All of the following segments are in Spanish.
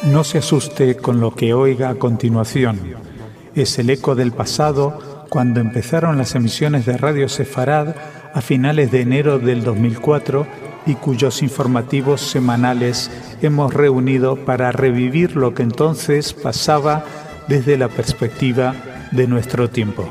No se asuste con lo que oiga a continuación. Es el eco del pasado cuando empezaron las emisiones de Radio Sefarad a finales de enero del 2004 y cuyos informativos semanales hemos reunido para revivir lo que entonces pasaba desde la perspectiva de nuestro tiempo.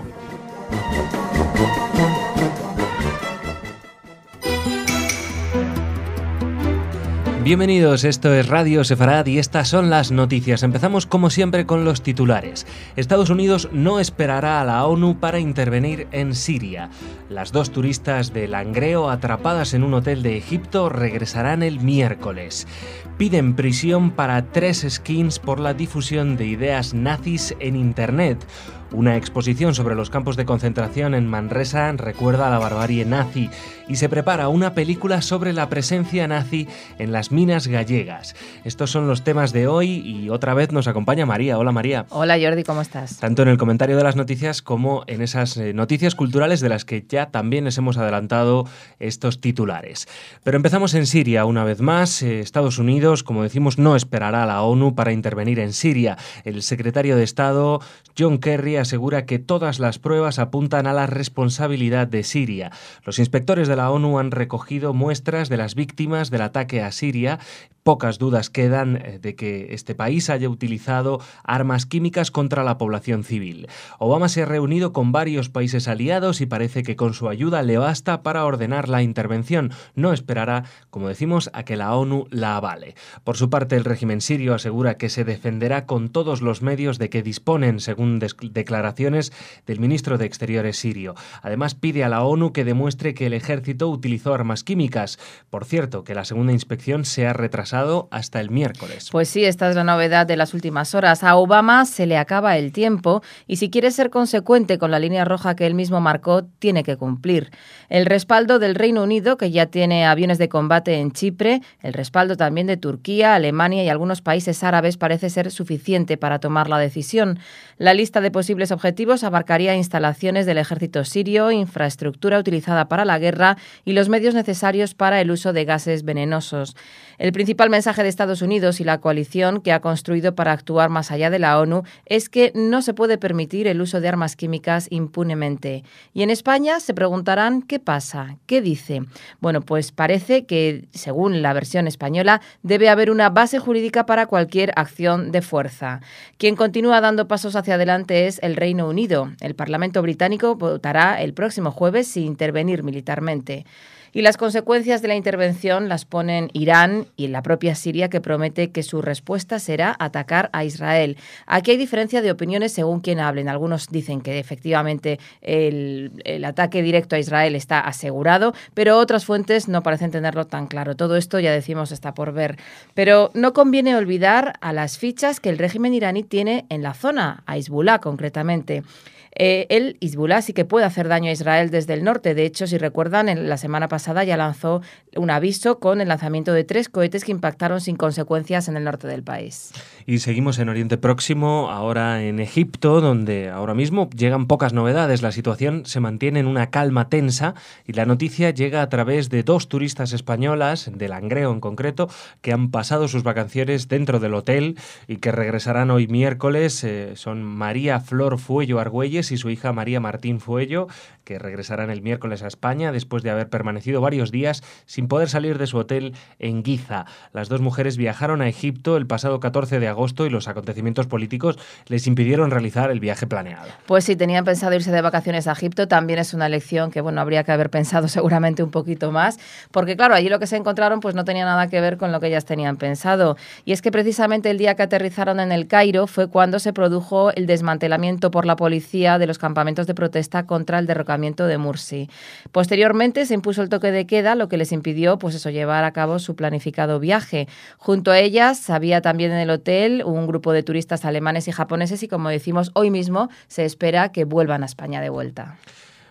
Bienvenidos, esto es Radio Sefarad y estas son las noticias. Empezamos como siempre con los titulares. Estados Unidos no esperará a la ONU para intervenir en Siria. Las dos turistas de Langreo atrapadas en un hotel de Egipto regresarán el miércoles. Piden prisión para 3 skins por la difusión de ideas nazis en Internet. Una exposición sobre los campos de concentración en Manresa recuerda a la barbarie nazi y se prepara una película sobre la presencia nazi en las minas gallegas. Estos son los temas de hoy y otra vez nos acompaña María. Hola María. Hola Jordi, ¿cómo estás? Tanto en el comentario de las noticias como en esas noticias culturales de las que ya también les hemos adelantado estos titulares. Pero empezamos en Siria una vez más. Estados Unidos, como decimos, no esperará a la ONU para intervenir en Siria. El secretario de Estado, John Kerry, asegura que todas las pruebas apuntan a la responsabilidad de Siria. Los inspectores de la ONU han recogido muestras de las víctimas del ataque a Siria. Pocas dudas quedan de que este país haya utilizado armas químicas contra la población civil. Obama se ha reunido con varios países aliados y parece que con su ayuda le basta para ordenar la intervención. No esperará, como decimos, a que la ONU la avale. Por su parte, el régimen sirio asegura que se defenderá con todos los medios de que disponen, según declaraciones del ministro de Exteriores sirio. Además, pide a la ONU que demuestre que el ejército utilizó armas químicas. Por cierto, que la segunda inspección se ha retrasado hasta el miércoles. Pues sí, esta es la novedad de las últimas horas. A Obama se le acaba el tiempo y si quiere ser consecuente con la línea roja que él mismo marcó, tiene que cumplir. El respaldo del Reino Unido, que ya tiene aviones de combate en Chipre, el respaldo también de Turquía, Alemania y algunos países árabes parece ser suficiente para tomar la decisión. La lista de posibles objetivos abarcaría instalaciones del ejército sirio, infraestructura utilizada para la guerra y los medios necesarios para el uso de gases venenosos. El principal mensaje de Estados Unidos y la coalición que ha construido para actuar más allá de la ONU es que no se puede permitir el uso de armas químicas impunemente. Y en España se preguntarán ¿qué pasa? ¿Qué dice? Bueno, pues parece que, según la versión española, debe haber una base jurídica para cualquier acción de fuerza. Quien continúa dando pasos hacia adelante es el Reino Unido. El Parlamento británico votará el próximo jueves si intervenir militarmente. Y las consecuencias de la intervención las ponen Irán y la propia Siria, que promete que su respuesta será atacar a Israel. Aquí hay diferencia de opiniones según quien hablen. Algunos dicen que efectivamente el ataque directo a Israel está asegurado, pero otras fuentes no parecen tenerlo tan claro. Todo esto, ya decimos, está por ver. Pero no conviene olvidar a las fichas que el régimen iraní tiene en la zona, a Hezbollah concretamente. El Hezbollah sí que puede hacer daño a Israel desde el norte. De hecho, si recuerdan, en la semana pasada ya lanzó un aviso con el lanzamiento de 3 cohetes que impactaron sin consecuencias en el norte del país. Y seguimos en Oriente Próximo, ahora en Egipto, donde ahora mismo llegan pocas novedades. La situación se mantiene en una calma tensa y la noticia llega a través de 2 turistas españolas, de Langreo en concreto, que han pasado sus vacaciones dentro del hotel y que regresarán hoy miércoles. Son María Flor Fuello Argüelles y su hija María Martín Fuello, que regresarán el miércoles a España después de haber permanecido varios días sin poder salir de su hotel en Giza. Las 2 mujeres viajaron a Egipto el pasado 14 de agosto y los acontecimientos políticos les impidieron realizar el viaje planeado. Pues sí, tenían pensado irse de vacaciones a Egipto. También es una elección que, bueno, habría que haber pensado seguramente un poquito más, porque claro, allí lo que se encontraron pues no tenía nada que ver con lo que ellas tenían pensado. Y es que precisamente el día que aterrizaron en el Cairo fue cuando se produjo el desmantelamiento por la policía de los campamentos de protesta contra el derrocamiento de Morsi. Posteriormente se impuso el toque de queda, lo que les impidió llevar a cabo su planificado viaje. Junto a ellas había también en el hotel un grupo de turistas alemanes y japoneses y, como decimos, hoy mismo se espera que vuelvan a España de vuelta.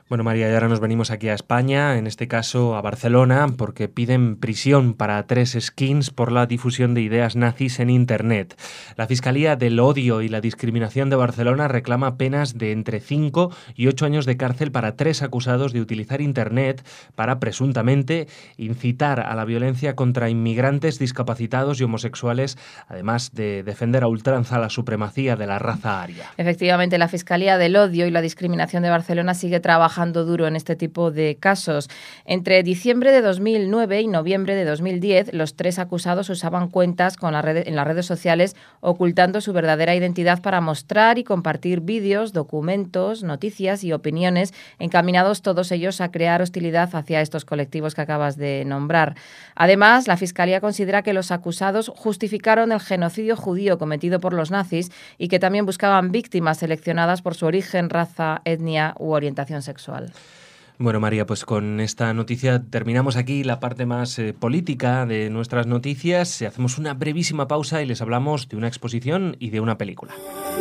Bueno, María, y ahora nos venimos aquí a España, en este caso a Barcelona, porque piden prisión para 3 skins por la difusión de ideas nazis en Internet. La Fiscalía del Odio y la Discriminación de Barcelona reclama penas de entre 5 y 8 años de cárcel para 3 acusados de utilizar Internet para, presuntamente, incitar a la violencia contra inmigrantes, discapacitados y homosexuales, además de defender a ultranza la supremacía de la raza aria. Efectivamente, la Fiscalía del Odio y la Discriminación de Barcelona sigue trabajando duro en este tipo de casos. Entre diciembre de 2009 y noviembre de 2010, los 3 acusados usaban cuentas en las redes sociales ocultando su verdadera identidad para mostrar y compartir vídeos, documentos, noticias y opiniones encaminados todos ellos a crear hostilidad hacia estos colectivos que acabas de nombrar. Además, la Fiscalía considera que los acusados justificaron el genocidio judío cometido por los nazis y que también buscaban víctimas seleccionadas por su origen, raza, etnia u orientación sexual. Bueno, María, pues con esta noticia terminamos aquí la parte más política de nuestras noticias. Hacemos una brevísima pausa y les hablamos de una exposición y de una película.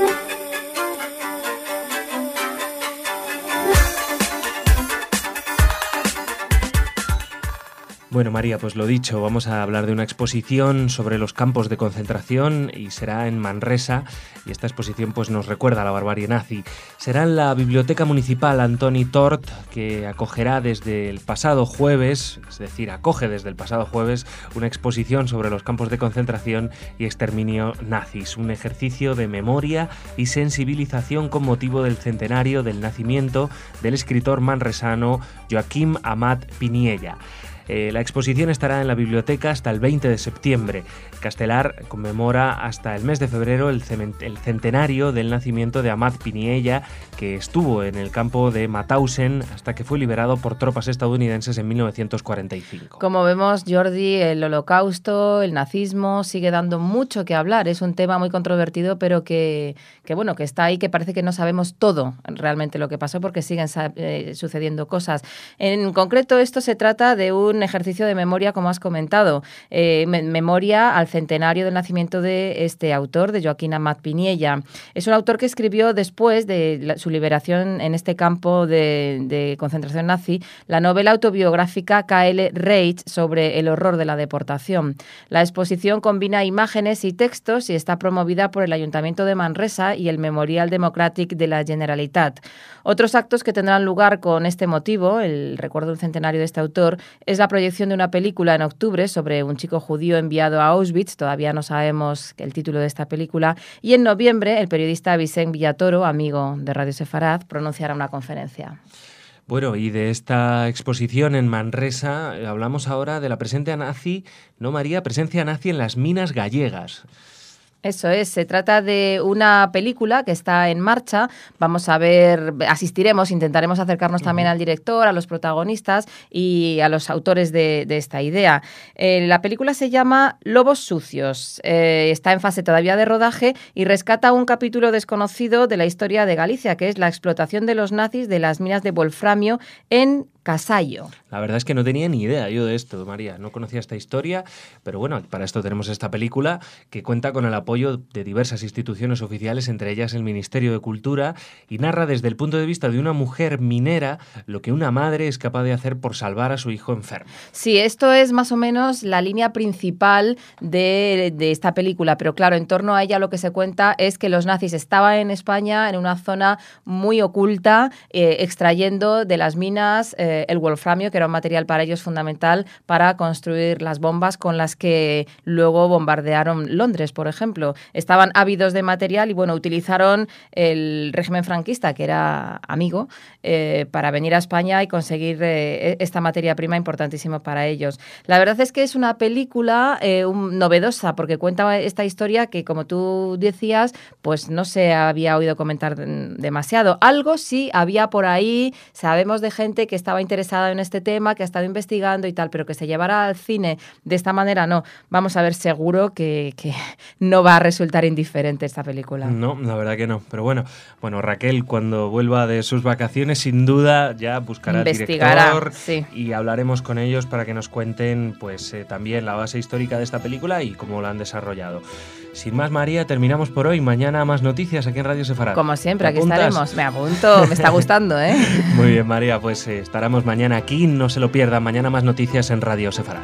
Bueno, María, pues lo dicho, vamos a hablar de una exposición sobre los campos de concentración y será en Manresa, y esta exposición pues nos recuerda a la barbarie nazi. Será en la Biblioteca Municipal Antoni Tort, que acogerá desde el pasado jueves, es decir, acoge desde el pasado jueves una exposición sobre los campos de concentración y exterminio nazis, un ejercicio de memoria y sensibilización con motivo del centenario del nacimiento del escritor manresano Joaquim Amat Piniella. La exposición estará en la biblioteca hasta el 20 de septiembre. Castelar conmemora hasta el mes de febrero el centenario del nacimiento de Amat Piniella, que estuvo en el campo de Mauthausen hasta que fue liberado por tropas estadounidenses en 1945. Como vemos, Jordi, el holocausto, el nazismo, sigue dando mucho que hablar. Es un tema muy controvertido, pero que está ahí, que parece que no sabemos todo realmente lo que pasó porque siguen sucediendo cosas. En concreto, esto se trata de un ejercicio de memoria, como has comentado, memoria al centenario del nacimiento de este autor, de Joaquim Amat Piniella. Es un autor que escribió después de su liberación en este campo de concentración nazi, la novela autobiográfica KL Reich sobre el horror de la deportación. La exposición combina imágenes y textos y está promovida por el Ayuntamiento de Manresa y el Memorial Democràtic de la Generalitat. Otros actos que tendrán lugar con este motivo, el recuerdo del centenario de este autor, es la proyección de una película en octubre sobre un chico judío enviado a Auschwitz, todavía no sabemos el título de esta película, y en noviembre el periodista Vicent Villatoro, amigo de Radio Sefarad, pronunciará una conferencia. Bueno, y de esta exposición en Manresa hablamos ahora de la presencia nazi, ¿no, María? Presencia nazi en las minas gallegas. Eso es, se trata de una película que está en marcha. Vamos a ver, asistiremos, intentaremos acercarnos también al director, a los protagonistas y a los autores de esta idea. La película se llama Lobos Sucios, está en fase todavía de rodaje y rescata un capítulo desconocido de la historia de Galicia, que es la explotación de los nazis de las minas de wolframio en Casallo. La verdad es que no tenía ni idea yo de esto, María. No conocía esta historia, pero bueno, para esto tenemos esta película que cuenta con el apoyo de diversas instituciones oficiales, entre ellas el Ministerio de Cultura, y narra desde el punto de vista de una mujer minera lo que una madre es capaz de hacer por salvar a su hijo enfermo. Sí, esto es más o menos la línea principal de esta película, pero claro, en torno a ella lo que se cuenta es que los nazis estaban en España, en una zona muy oculta, extrayendo de las minas el wolframio, que era un material para ellos fundamental para construir las bombas con las que luego bombardearon Londres, por ejemplo. Estaban ávidos de material y, bueno, utilizaron el régimen franquista, que era amigo, para venir a España y conseguir esta materia prima importantísima para ellos. La verdad es que es una película novedosa, porque cuenta esta historia que, como tú decías, pues no se había oído comentar demasiado. Algo sí había por ahí, sabemos de gente que estaba interesado en este tema, que ha estado investigando y tal, pero que se llevara al cine de esta manera, no. Vamos a ver, seguro que no va a resultar indiferente esta película. No, la verdad que no. Pero bueno, Raquel, cuando vuelva de sus vacaciones, sin duda ya buscará al director, sí, y hablaremos con ellos para que nos cuenten pues también la base histórica de esta película y cómo la han desarrollado. Sin más, María, terminamos por hoy. Mañana más noticias aquí en Radio Sefarad. Como siempre, aquí estaremos. Me apunto, me está gustando, ¿eh? Muy bien, María, pues estaremos mañana aquí. No se lo pierdan, mañana más noticias en Radio Sefarad.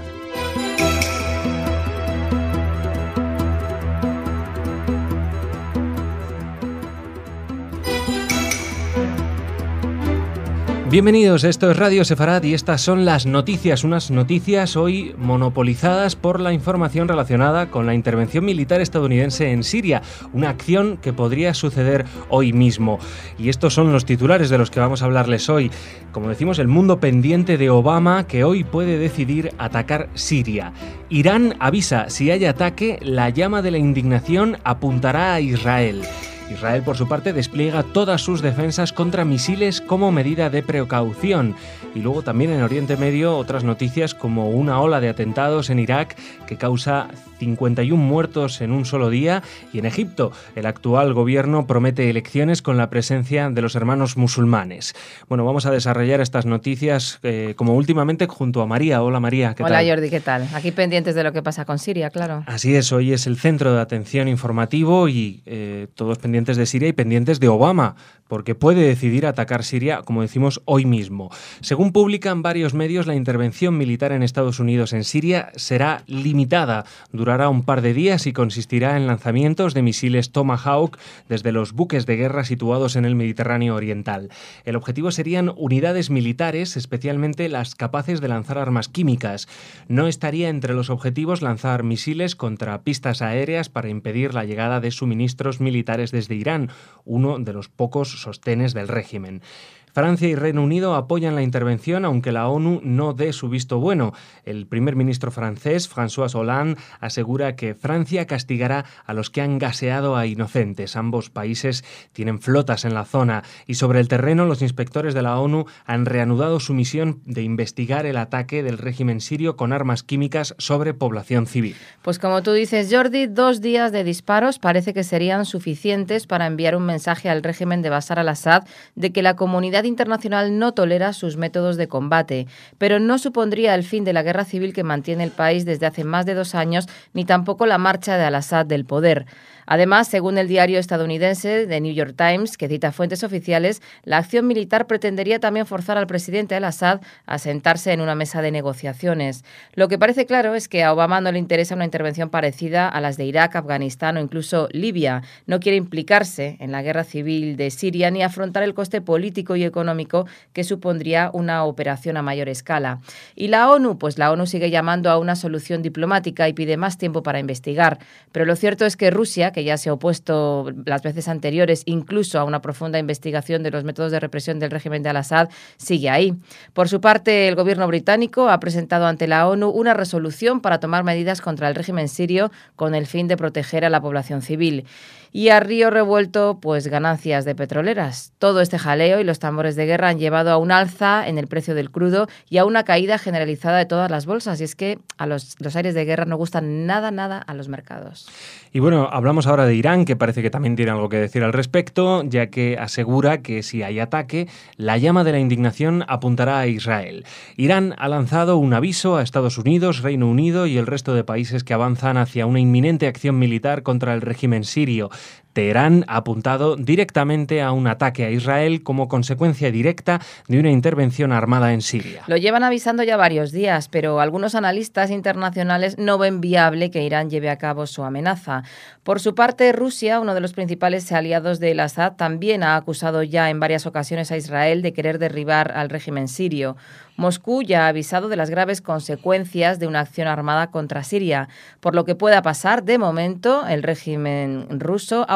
Bienvenidos, esto es Radio Sefarad y estas son las noticias, unas noticias hoy monopolizadas por la información relacionada con la intervención militar estadounidense en Siria, una acción que podría suceder hoy mismo. Y estos son los titulares de los que vamos a hablarles hoy. Como decimos, el mundo pendiente de Obama, que hoy puede decidir atacar Siria. Irán avisa, si hay ataque, la llama de la indignación apuntará a Israel. Israel, por su parte, despliega todas sus defensas contra misiles como medida de precaución. Y luego también en Oriente Medio otras noticias como una ola de atentados en Irak que causa 51 muertos en un solo día, y en Egipto el actual gobierno promete elecciones con la presencia de los hermanos musulmanes. Bueno, vamos a desarrollar estas noticias como últimamente junto a María. Hola María, ¿qué tal? Hola Jordi, ¿qué tal? Aquí pendientes de lo que pasa con Siria, claro. Así es, hoy es el centro de atención informativo y todos pendientes de Siria y pendientes de Obama, porque puede decidir atacar Siria, como decimos, hoy mismo. Según publican varios medios, la intervención militar en Estados Unidos en Siria será limitada, durará un par de días y consistirá en lanzamientos de misiles Tomahawk desde los buques de guerra situados en el Mediterráneo oriental. El objetivo serían unidades militares, especialmente las capaces de lanzar armas químicas. No estaría entre los objetivos lanzar misiles contra pistas aéreas para impedir la llegada de suministros militares desde Irán, uno de los pocos sostenes del régimen. Francia y Reino Unido apoyan la intervención, aunque la ONU no dé su visto bueno. El primer ministro francés, François Hollande, asegura que Francia castigará a los que han gaseado a inocentes. Ambos países tienen flotas en la zona y sobre el terreno los inspectores de la ONU han reanudado su misión de investigar el ataque del régimen sirio con armas químicas sobre población civil. Pues como tú dices, Jordi, 2 días de disparos parece que serían suficientes para enviar un mensaje al régimen de Bashar al-Assad de que la comunidad internacional no tolera sus métodos de combate, pero no supondría el fin de la guerra civil que mantiene el país desde hace más de 2 años, ni tampoco la marcha de al-Assad del poder. Además, según el diario estadounidense The New York Times, que cita fuentes oficiales, la acción militar pretendería también forzar al presidente al-Assad a sentarse en una mesa de negociaciones. Lo que parece claro es que a Obama no le interesa una intervención parecida a las de Irak, Afganistán o incluso Libia. No quiere implicarse en la guerra civil de Siria ni afrontar el coste político y económico que supondría una operación a mayor escala. Y la ONU, pues la ONU sigue llamando a una solución diplomática y pide más tiempo para investigar. Pero lo cierto es que Rusia, que ya se ha opuesto las veces anteriores incluso a una profunda investigación de los métodos de represión del régimen de al-Assad, sigue ahí. Por su parte, el gobierno británico ha presentado ante la ONU una resolución para tomar medidas contra el régimen sirio con el fin de proteger a la población civil. Y a río revuelto, pues ganancias de petroleras. Todo este jaleo y los tambores de guerra han llevado a un alza en el precio del crudo y a una caída generalizada de todas las bolsas. Y es que a los aires de guerra no gustan nada a los mercados. Y bueno, hablamos ahora de Irán, que parece que también tiene algo que decir al respecto, ya que asegura que si hay ataque, la llama de la indignación apuntará a Israel. Irán ha lanzado un aviso a Estados Unidos, Reino Unido y el resto de países que avanzan hacia una inminente acción militar contra el régimen sirio. Teherán ha apuntado directamente a un ataque a Israel como consecuencia directa de una intervención armada en Siria. Lo llevan avisando ya varios días, pero algunos analistas internacionales no ven viable que Irán lleve a cabo su amenaza. Por su parte, Rusia, uno de los principales aliados de al-Assad, también ha acusado ya en varias ocasiones a Israel de querer derribar al régimen sirio. Moscú ya ha avisado de las graves consecuencias de una acción armada contra Siria. Por lo que pueda pasar, de momento, el régimen ruso ha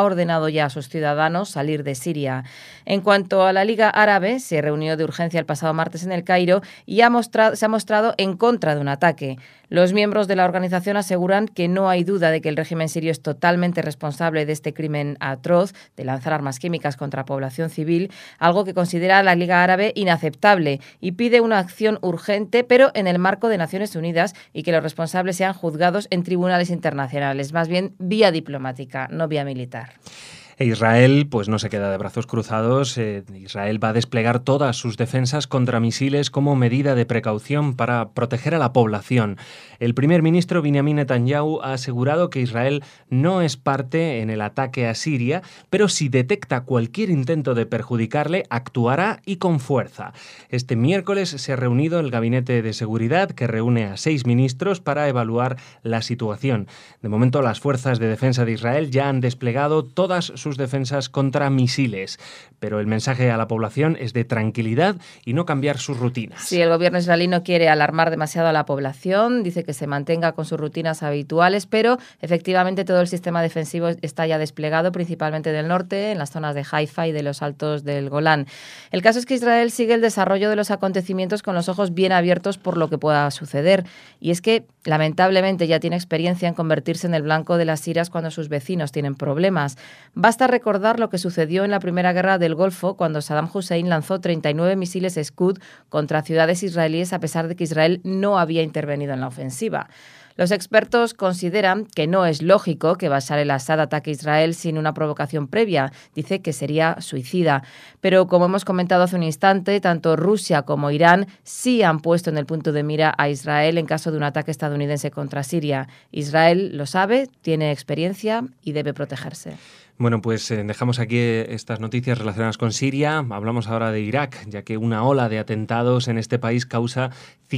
ordenado ya a sus ciudadanos salir de Siria. En cuanto a la Liga Árabe, se reunió de urgencia el pasado martes en El Cairo y se ha mostrado en contra de un ataque. Los miembros de la organización aseguran que no hay duda de que el régimen sirio es totalmente responsable de este crimen atroz de lanzar armas químicas contra población civil, algo que considera la Liga Árabe inaceptable y pide una acción urgente, pero en el marco de Naciones Unidas, y que los responsables sean juzgados en tribunales internacionales, más bien vía diplomática, no vía militar. E Israel pues no se queda de brazos cruzados. Israel va a desplegar todas sus defensas contra misiles como medida de precaución para proteger a la población. El primer ministro Benjamin Netanyahu ha asegurado que Israel no es parte en el ataque a Siria, pero si detecta cualquier intento de perjudicarle, actuará y con fuerza. Este miércoles se ha reunido el Gabinete de Seguridad, que reúne a 6 ministros para evaluar la situación. De momento, las fuerzas de defensa de Israel ya han desplegado todas sus defensas contra misiles, pero el mensaje a la población es de tranquilidad y no cambiar sus rutinas. Sí, el gobierno israelí no quiere alarmar demasiado a la población, dice que se mantenga con sus rutinas habituales, pero efectivamente todo el sistema defensivo está ya desplegado, principalmente del norte, en las zonas de Haifa y de los altos del Golán. El caso es que Israel sigue el desarrollo de los acontecimientos con los ojos bien abiertos por lo que pueda suceder, y es que lamentablemente ya tiene experiencia en convertirse en el blanco de las iras cuando sus vecinos tienen problemas. Basta recordar lo que sucedió en la Primera Guerra del Golfo, cuando Saddam Hussein lanzó 39 misiles Scud contra ciudades israelíes, a pesar de que Israel no había intervenido en la ofensiva. Los expertos consideran que no es lógico que Bashar el-Assad ataque a Israel sin una provocación previa. Dice que sería suicida. Pero como hemos comentado hace un instante, tanto Rusia como Irán sí han puesto en el punto de mira a Israel en caso de un ataque estadounidense contra Siria. Israel lo sabe, tiene experiencia y debe protegerse. Bueno, pues dejamos aquí estas noticias relacionadas con Siria. Hablamos ahora de Irak, ya que una ola de atentados en este país causa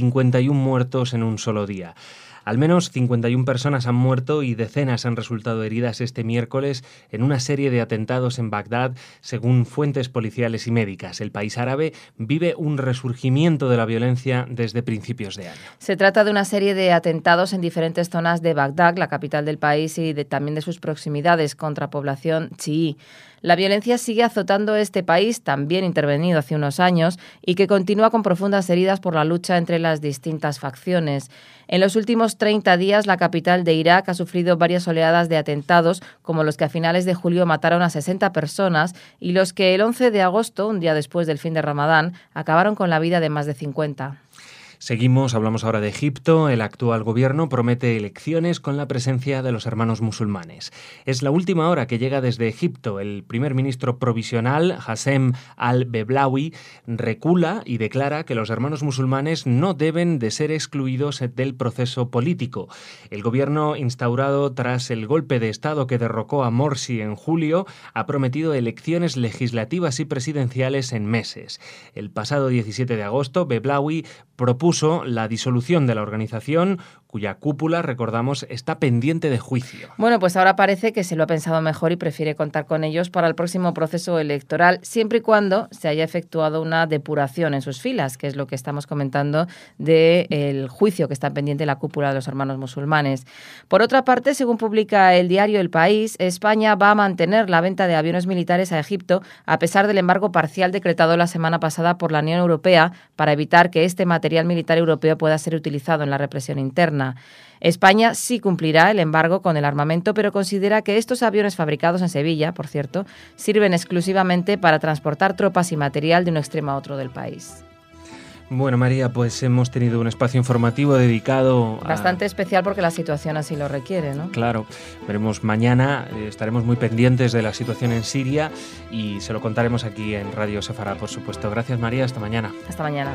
51 muertos en un solo día. Al menos 51 personas han muerto y decenas han resultado heridas este miércoles en una serie de atentados en Bagdad, según fuentes policiales y médicas. El país árabe vive un resurgimiento de la violencia desde principios de año. Se trata de una serie de atentados en diferentes zonas de Bagdad, la capital del país, y también de sus proximidades, contra población chií. La violencia sigue azotando este país, también intervenido hace unos años, y que continúa con profundas heridas por la lucha entre las distintas facciones. En los últimos 30 días, la capital de Irak ha sufrido varias oleadas de atentados, como los que a finales de julio mataron a 60 personas y los que el 11 de agosto, un día después del fin de Ramadán, acabaron con la vida de más de 50. Seguimos, hablamos ahora de Egipto. El actual gobierno promete elecciones con la presencia de los hermanos musulmanes. Es la última hora que llega desde Egipto. El primer ministro provisional, Hassem al-Beblawi, recula y declara que los hermanos musulmanes no deben de ser excluidos del proceso político. El gobierno, instaurado tras el golpe de Estado que derrocó a Morsi en julio, ha prometido elecciones legislativas y presidenciales en meses. El pasado 17 de agosto, Beblawi propuso la disolución de la organización, cuya cúpula, recordamos, está pendiente de juicio. Bueno, pues ahora parece que se lo ha pensado mejor y prefiere contar con ellos para el próximo proceso electoral, siempre y cuando se haya efectuado una depuración en sus filas, que es lo que estamos comentando del juicio que está pendiente la cúpula de los hermanos musulmanes. Por otra parte, según publica el diario El País, España va a mantener la venta de aviones militares a Egipto, a pesar del embargo parcial decretado la semana pasada por la Unión Europea para evitar que este material militar europeo pueda ser utilizado en la represión interna. España sí cumplirá el embargo con el armamento, pero considera que estos aviones fabricados en Sevilla, por cierto, sirven exclusivamente para transportar tropas y material de un extremo a otro del país. Bueno, María, pues hemos tenido un espacio informativo dedicado bastante especial porque la situación así lo requiere, ¿no? Claro, veremos mañana, estaremos muy pendientes de la situación en Siria y se lo contaremos aquí en Radio Sefarad, por supuesto. Gracias, María, hasta mañana. Hasta mañana.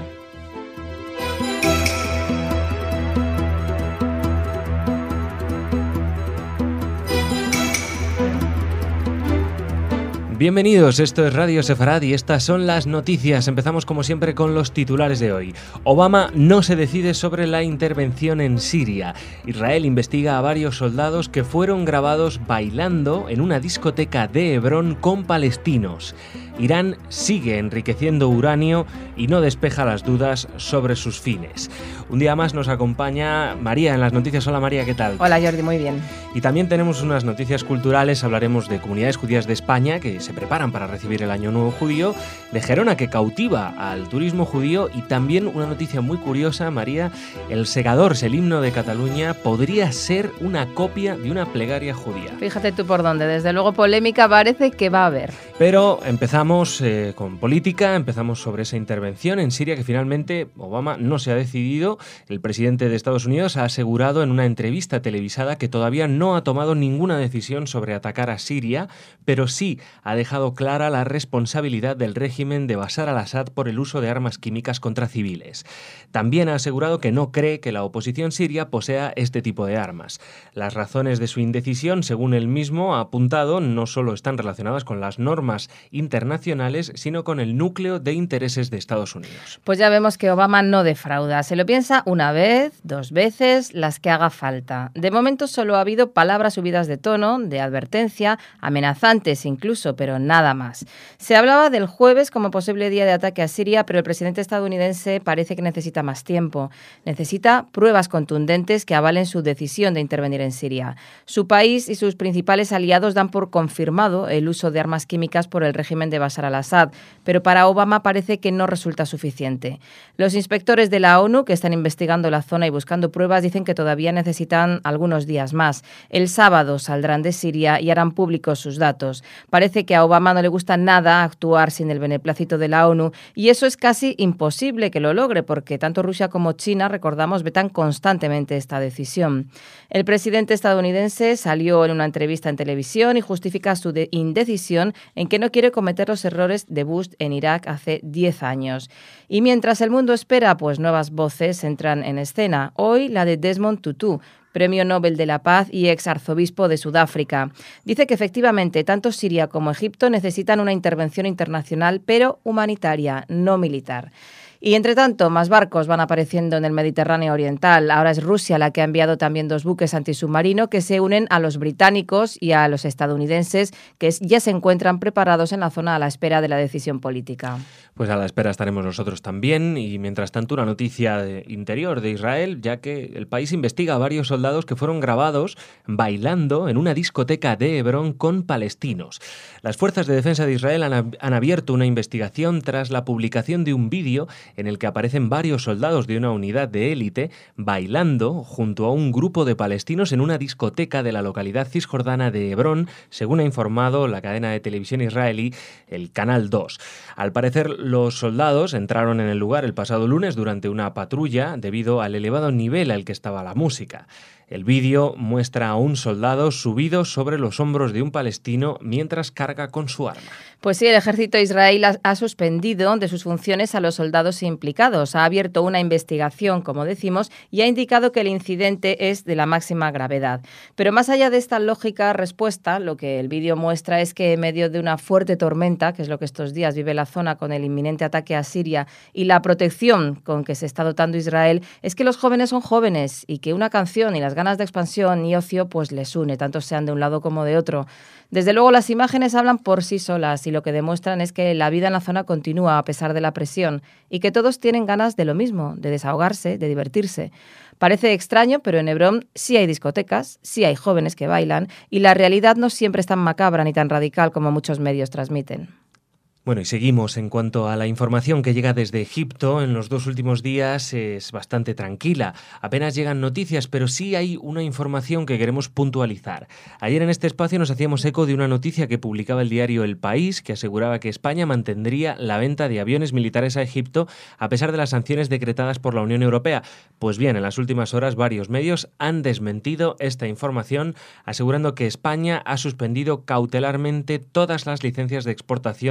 Bienvenidos, esto es Radio Sefarad y estas son las noticias. Empezamos como siempre con los titulares de hoy. Obama no se decide sobre la intervención en Siria. Israel investiga a varios soldados que fueron grabados bailando en una discoteca de Hebrón con palestinos. Irán sigue enriqueciendo uranio y no despeja las dudas sobre sus fines. Un día más nos acompaña María en las noticias. Hola María, ¿qué tal? Hola Jordi, muy bien. Y también tenemos unas noticias culturales. Hablaremos de comunidades judías de España que se preparan para recibir el Año Nuevo Judío, de Gerona que cautiva al turismo judío y también una noticia muy curiosa, María, el Segadors, el himno de Cataluña, podría ser una copia de una plegaria judía. Fíjate tú por dónde, desde luego polémica parece que va a haber. Pero empezamos con política, empezamos sobre esa intervención en Siria que finalmente Obama no se ha decidido. El presidente de Estados Unidos ha asegurado en una entrevista televisada que todavía no ha tomado ninguna decisión sobre atacar a Siria, pero sí ha dejado clara la responsabilidad del régimen de Bashar al-Assad por el uso de armas químicas contra civiles. También ha asegurado que no cree que la oposición siria posea este tipo de armas. Las razones de su indecisión, según él mismo ha apuntado, no solo están relacionadas con las normas internacionales, sino con el núcleo de intereses de Estados Unidos. Pues ya vemos que Obama no defrauda. Se lo piensa una vez, dos veces, las que haga falta. De momento solo ha habido palabras subidas de tono, de advertencia, amenazantes incluso, pero nada más. Se hablaba del jueves como posible día de ataque a Siria, pero el presidente estadounidense parece que necesita más tiempo. Necesita pruebas contundentes que avalen su decisión de intervenir en Siria. Su país y sus principales aliados dan por confirmado el uso de armas químicas por el régimen de Bashar al-Assad, pero para Obama parece que no resulta suficiente. Los inspectores de la ONU, que están investigando la zona y buscando pruebas, dicen que todavía necesitan algunos días más. El sábado saldrán de Siria y harán públicos sus datos. Parece que a Obama no le gusta nada actuar sin el beneplácito de la ONU y eso es casi imposible que lo logre porque tanto Rusia como China, recordamos, vetan constantemente esta decisión. El presidente estadounidense salió en una entrevista en televisión y justifica su indecisión en que no quiere cometer los errores de Bush en Irak hace 10 años. Y mientras el mundo espera, pues nuevas voces entran en escena. Hoy la de Desmond Tutu, Premio Nobel de la Paz y ex arzobispo de Sudáfrica. Dice que efectivamente tanto Siria como Egipto necesitan una intervención internacional, pero humanitaria, no militar. Y entre tanto, más barcos van apareciendo en el Mediterráneo Oriental. Ahora es Rusia la que ha enviado también 2 buques antisubmarino que se unen a los británicos y a los estadounidenses que ya se encuentran preparados en la zona a la espera de la decisión política. Pues a la espera estaremos nosotros también y mientras tanto una noticia interior de Israel, ya que el país investiga a varios soldados que fueron grabados bailando en una discoteca de Hebrón con palestinos. Las fuerzas de defensa de Israel han abierto una investigación tras la publicación de un vídeo en el que aparecen varios soldados de una unidad de élite bailando junto a un grupo de palestinos en una discoteca de la localidad cisjordana de Hebrón, según ha informado la cadena de televisión israelí, el Canal 2. Al parecer, los soldados entraron en el lugar el pasado lunes durante una patrulla debido al elevado nivel al que estaba la música. El vídeo muestra a un soldado subido sobre los hombros de un palestino mientras carga con su arma. Pues sí, el ejército israelí ha suspendido de sus funciones a los soldados implicados. Ha abierto una investigación, como decimos, y ha indicado que el incidente es de la máxima gravedad. Pero más allá de esta lógica respuesta, lo que el vídeo muestra es que en medio de una fuerte tormenta, que es lo que estos días vive la zona con el inminente ataque a Siria y la protección con que se está dotando Israel, es que los jóvenes son jóvenes y que una canción y las ganas de expansión y ocio pues les une, tanto sean de un lado como de otro. Desde luego las imágenes hablan por sí solas y lo que demuestran es que la vida en la zona continúa a pesar de la presión y que todos tienen ganas de lo mismo, de desahogarse, de divertirse. Parece extraño, pero en Hebrón sí hay discotecas, sí hay jóvenes que bailan y la realidad no siempre es tan macabra ni tan radical como muchos medios transmiten. Bueno, y seguimos. En cuanto a la información que llega desde Egipto, en los 2 últimos días es bastante tranquila. Apenas llegan noticias, pero sí hay una información que queremos puntualizar. Ayer en este espacio nos hacíamos eco de una noticia que publicaba el diario El País, que aseguraba que España mantendría la venta de aviones militares a Egipto a pesar de las sanciones decretadas por la Unión Europea. Pues bien, en las últimas horas varios medios han desmentido esta información, asegurando que España ha suspendido cautelarmente todas las licencias de exportación de materiales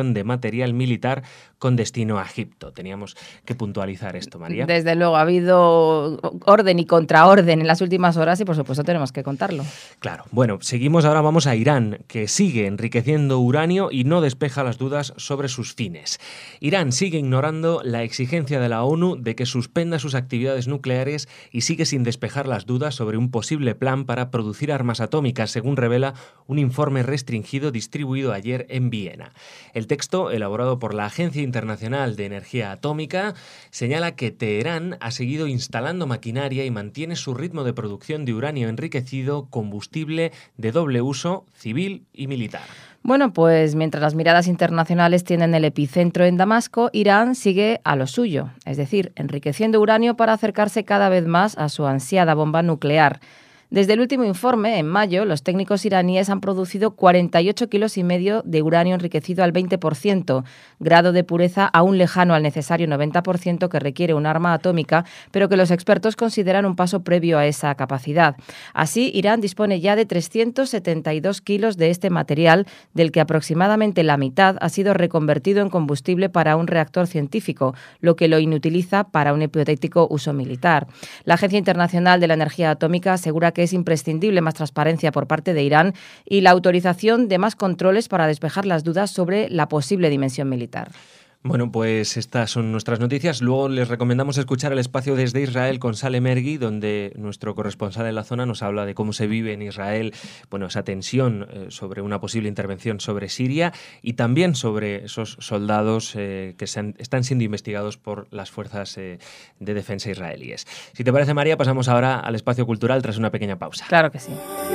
material militar con destino a Egipto. Teníamos que puntualizar esto, María. Desde luego, ha habido orden y contraorden en las últimas horas y por supuesto tenemos que contarlo. Claro. Bueno, seguimos, ahora vamos a Irán, que sigue enriqueciendo uranio y no despeja las dudas sobre sus fines. Irán sigue ignorando la exigencia de la ONU de que suspenda sus actividades nucleares y sigue sin despejar las dudas sobre un posible plan para producir armas atómicas, según revela un informe restringido distribuido ayer en Viena. El texto, elaborado por la Agencia Internacional de Energía Atómica, señala que Teherán ha seguido instalando maquinaria y mantiene su ritmo de producción de uranio enriquecido, combustible de doble uso, civil y militar. Bueno, pues mientras las miradas internacionales tienen el epicentro en Damasco, Irán sigue a lo suyo, es decir, enriqueciendo uranio para acercarse cada vez más a su ansiada bomba nuclear. Desde el último informe, en mayo, los técnicos iraníes han producido 48,5 kilos de uranio enriquecido al 20%, grado de pureza aún lejano al necesario 90% que requiere un arma atómica, pero que los expertos consideran un paso previo a esa capacidad. Así, Irán dispone ya de 372 kilos de este material, del que aproximadamente la mitad ha sido reconvertido en combustible para un reactor científico, lo que lo inutiliza para un hipotético uso militar. La Agencia Internacional de la Energía Atómica asegura que es imprescindible más transparencia por parte de Irán y la autorización de más controles para despejar las dudas sobre la posible dimensión militar. Bueno, pues estas son nuestras noticias. Luego les recomendamos escuchar el espacio desde Israel con Sale Mergui, donde nuestro corresponsal en la zona nos habla de cómo se vive en Israel, bueno, esa tensión sobre una posible intervención sobre Siria y también sobre esos soldados que están siendo investigados por las fuerzas de defensa israelíes. Si te parece, María, pasamos ahora al espacio cultural tras una pequeña pausa. Claro que sí.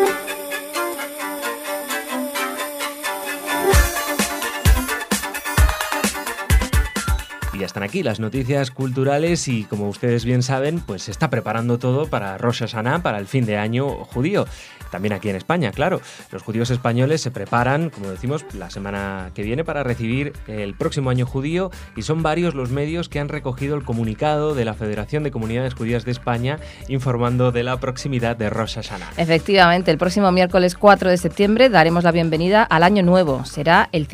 Ya están aquí las noticias culturales y, como ustedes bien saben, pues se está preparando todo para Rosh Hashanah, para el fin de año judío. También aquí en España, claro. Los judíos españoles se preparan, como decimos, la semana que viene para recibir el próximo año judío y son varios los medios que han recogido el comunicado de la Federación de Comunidades Judías de España informando de la proximidad de Rosh Hashanah. Efectivamente, el próximo miércoles 4 de septiembre daremos la bienvenida al año nuevo. Será el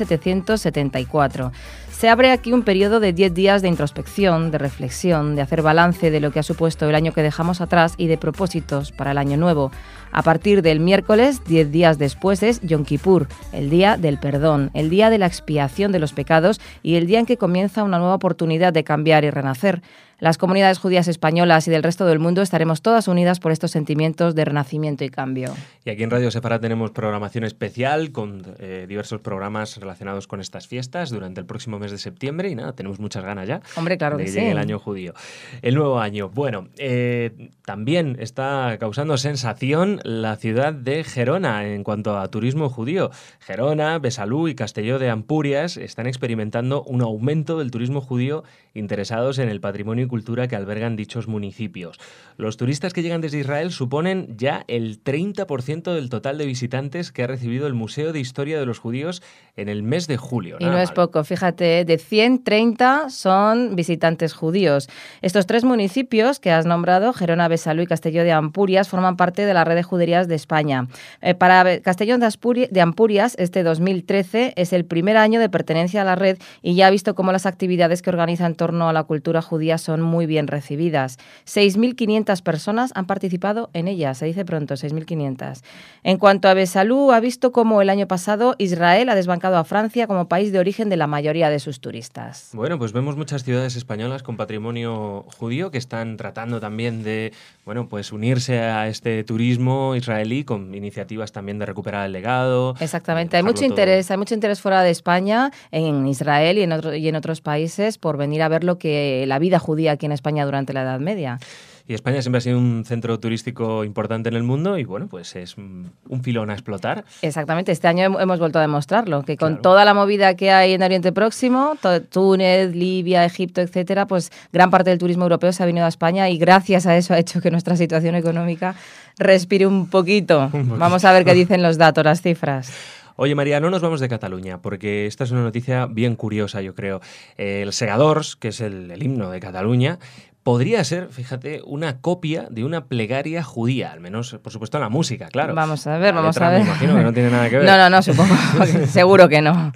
5774. Se abre aquí un periodo de 10 días de introspección, de reflexión, de hacer balance de lo que ha supuesto el año que dejamos atrás y de propósitos para el año nuevo. A partir del miércoles, 10 días después, es Yom Kippur, el día del perdón, el día de la expiación de los pecados y el día en que comienza una nueva oportunidad de cambiar y renacer. Las comunidades judías españolas y del resto del mundo estaremos todas unidas por estos sentimientos de renacimiento y cambio. Y aquí en Radio Sefarad tenemos programación especial con diversos programas relacionados con estas fiestas durante el próximo mes de septiembre y nada, tenemos muchas ganas ya. Hombre, claro de que que llegue sí. el año judío. El nuevo año. Bueno, también está causando sensación la ciudad de Gerona en cuanto a turismo judío. Gerona, Besalú y Castelló de Ampurias están experimentando un aumento del turismo judío interesados en el patrimonio y cultura que albergan dichos municipios. Los turistas que llegan desde Israel suponen ya el 30% del total de visitantes que ha recibido el Museo de Historia de los Judíos en el mes de julio. Y no es poco, fíjate, de 130 son visitantes judíos. Estos tres municipios que has nombrado, Gerona, Besalú y Castelló de Ampurias, forman parte de la red de juderías de España. Para Castellón de Ampurias, este 2013 es el primer año de pertenencia a la red y ya ha visto cómo las actividades que organiza en torno a la cultura judía son muy bien recibidas. 6.500 personas han participado en ellas, se dice pronto, 6.500. En cuanto a Besalú, ha visto cómo el año pasado Israel ha desbancado a Francia como país de origen de la mayoría de sus turistas. Bueno, pues vemos muchas ciudades españolas con patrimonio judío que están tratando también de, bueno, pues unirse a este turismo israelí con iniciativas también de recuperar el legado. Exactamente, hay mucho interés fuera de España, en Israel y en otros países por venir a ver lo que la vida judía aquí en España durante la Edad Media. Y España siempre ha sido un centro turístico importante en el mundo y bueno, pues es un filón a explotar. Exactamente, este año hemos vuelto a demostrarlo, que con toda la movida que hay en Oriente Próximo, Túnez, Libia, Egipto, etcétera, pues gran parte del turismo europeo se ha venido a España y gracias a eso ha hecho que nuestra situación económica respire un poquito. Vamos a ver qué dicen los datos, las cifras. Oye, María, no nos vamos de Cataluña, porque esta es una noticia bien curiosa, yo creo. El Segadors, que es el himno de Cataluña, podría ser, fíjate, una copia de una plegaria judía, al menos, por supuesto, en la música, claro. Vamos a ver. Me imagino que no tiene nada que ver. No, supongo, seguro que no.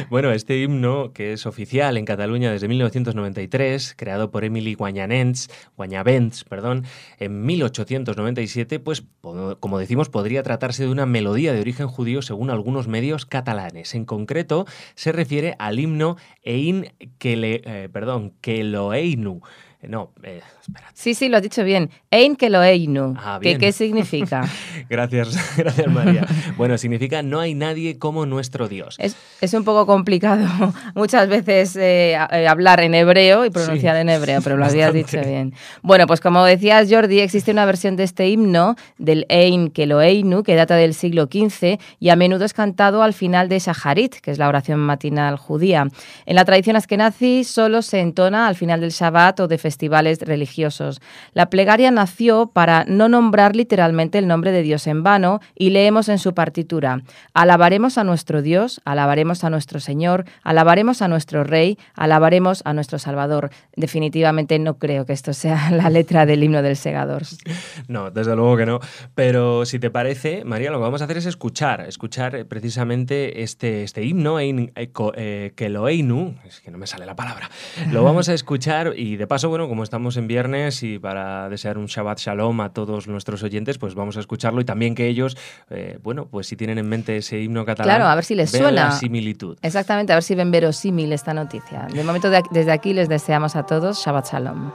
Bueno, este himno, que es oficial en Cataluña desde 1993, creado por Emili Guanyavents, en 1897, pues, como decimos, podría tratarse de una melodía de origen judío según algunos medios catalanes. En concreto, se refiere al himno Ein Keloheinu. No, espera. Sí, lo has dicho bien. Ein Keloheinu. Bien. ¿Qué significa? Gracias, María. Bueno, significa no hay nadie como nuestro Dios. Es un poco complicado muchas veces hablar en hebreo y pronunciar en hebreo, pero lo habías dicho bien. Bueno, pues como decías, Jordi, existe una versión de este himno, del Ein Keloheinu, que data del siglo XV y a menudo es cantado al final de Shaharit, que es la oración matinal judía. En la tradición askenazí solo se entona al final del Shabbat o de festivales religiosos. La plegaria nació para no nombrar literalmente el nombre de Dios en vano y leemos en su partitura: alabaremos a nuestro Dios, alabaremos a nuestro Señor, alabaremos a nuestro Rey, alabaremos a nuestro Salvador. Definitivamente no creo que esto sea la letra del himno del Segadors. No, desde luego que no. Pero si te parece, María, lo que vamos a hacer es escuchar precisamente este himno, Ein Keloheinu, es que no me sale la palabra. Lo vamos a escuchar y de paso, bueno, como estamos en viernes y para desear un Shabbat Shalom a todos nuestros oyentes, pues vamos a escucharlo y también que ellos, pues si tienen en mente ese himno catalán, claro, a ver si les vean suena la similitud. Exactamente, a ver si ven verosímil esta noticia. De momento, desde aquí les deseamos a todos Shabbat Shalom.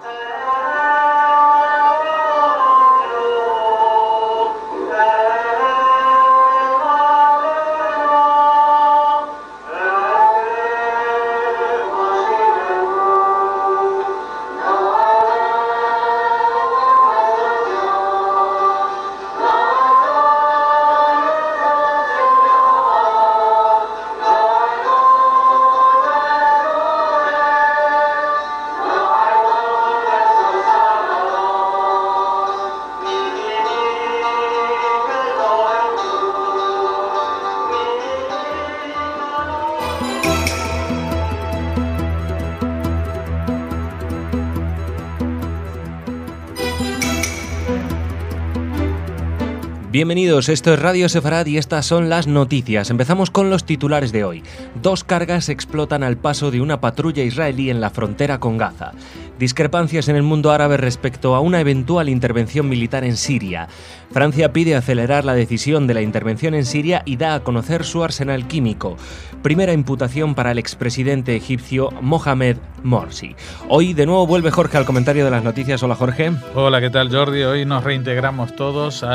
Bienvenidos, esto es Radio Sefarad y estas son las noticias. Empezamos con los titulares de hoy. 2 cargas explotan al paso de una patrulla israelí en la frontera con Gaza. Discrepancias en el mundo árabe respecto a una eventual intervención militar en Siria. Francia pide acelerar la decisión de la intervención en Siria y da a conocer su arsenal químico. Primera imputación para el expresidente egipcio Mohamed Morsi. Hoy de nuevo vuelve Jorge al comentario de las noticias. Hola, Jorge. Hola, ¿qué tal, Jordi? Hoy nos reintegramos todos